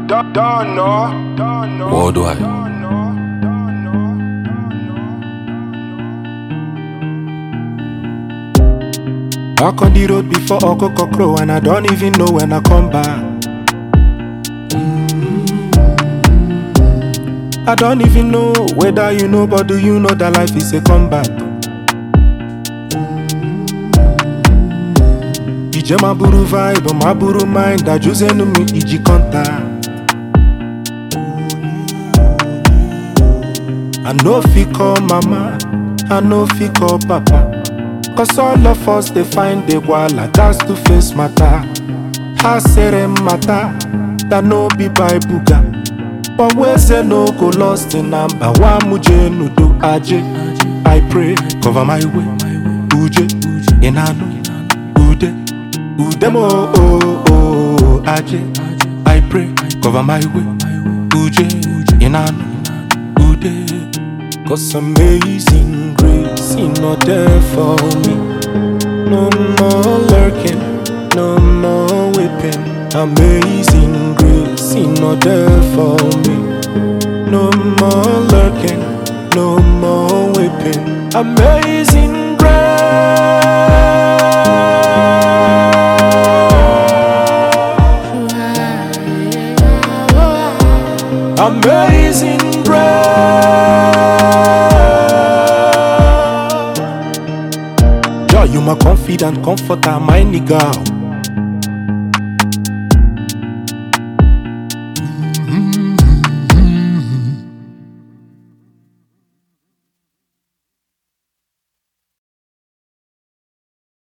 Worldwide. Walk on the road before Okoko crow, and I don't even know when I come back. I don't even know whether you know, but do you know that life is a combat? Ije maburu vibe, maburu mind, ajuze numi iji konta. I know fi call mama, I know fi call papa. Cause all of us, they find the wala, that's to face matter. Hasere matter, that no be by buga. But we say no go lost in number. Wa muje nudo aje. I pray, cover my way. Uje, inano, ude, udemo oh aje. I pray, cover my way. Uje, inano, ude. Cause amazing grace is not there for me. No more lurking, no more whipping. Amazing grace is not there for me. No more lurking, no more whipping. Amazing grace. Amazing grace. You my confident comforter, my nigga.